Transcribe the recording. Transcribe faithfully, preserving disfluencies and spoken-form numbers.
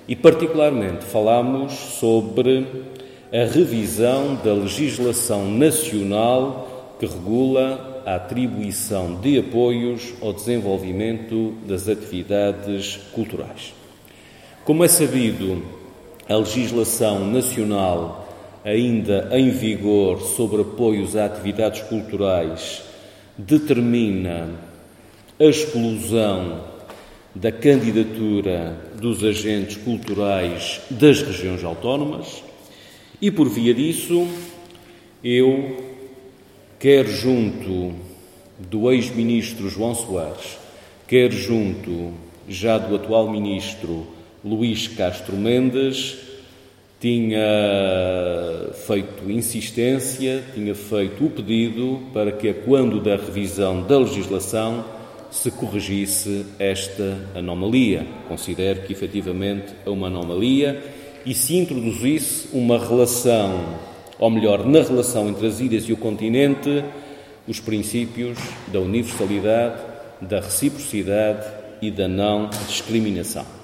e, particularmente, falámos sobre a revisão da legislação nacional que regula a atribuição de apoios ao desenvolvimento das atividades culturais. Como é sabido, a legislação nacional ainda em vigor sobre apoios a atividades culturais determina a exclusão da candidatura dos agentes culturais das regiões autónomas e, por via disso, eu, quer junto do ex-ministro João Soares, quer junto já do atual ministro Luís Castro Mendes, tinha feito insistência, tinha feito o pedido para que, quando da revisão da legislação, se corrigisse esta anomalia. Considero que, efetivamente, é uma anomalia e se introduzisse uma relação, ou melhor, na relação entre as ilhas e o continente, os princípios da universalidade, da reciprocidade e da não discriminação.